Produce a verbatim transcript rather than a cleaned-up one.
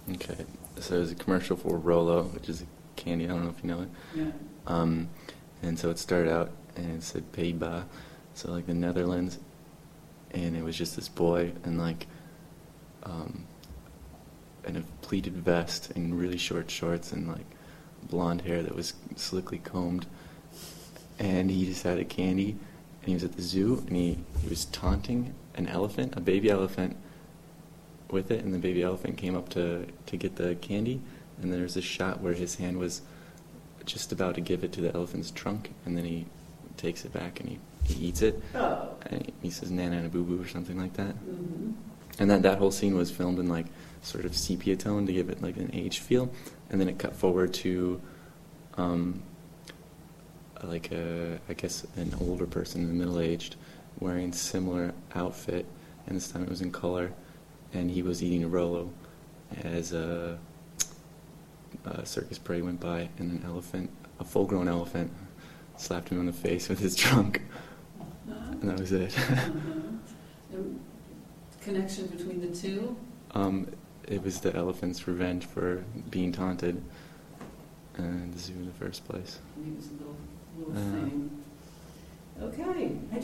Okay, so it was a commercial for Rolo, which is a candy. I don't know if you know it. Yeah. Um, and so it started out and it said Pays-Bas, so like the Netherlands, and it was just this boy in like um, in a pleated vest and really short shorts and like blonde hair that was slickly combed, and he just had a candy, and he was at the zoo, and he, he was taunting an elephant, a baby elephant, with it, and the baby elephant came up to, to get the candy, and there was a shot where his hand was just about to give it to the elephant's trunk, and then he takes it back and he, he eats it, Oh. and he, he says "Nana and a boo boo" or something like that. Mm-hmm. And that, that whole scene was filmed in like sort of sepia tone to give it like an age feel, and then it cut forward to um, like a, I guess an older person, middle-aged, wearing similar outfit, and this time it was in color, and he was eating a Rolo as a, a circus parade went by, and an elephant, a full-grown elephant, slapped him on the face with his trunk, Uh-huh. and that was it. Uh-huh. The connection between the two? um, it was the elephant's revenge for being taunted in the zoo in the first place. He was a little, little Uh. thing. Okay. I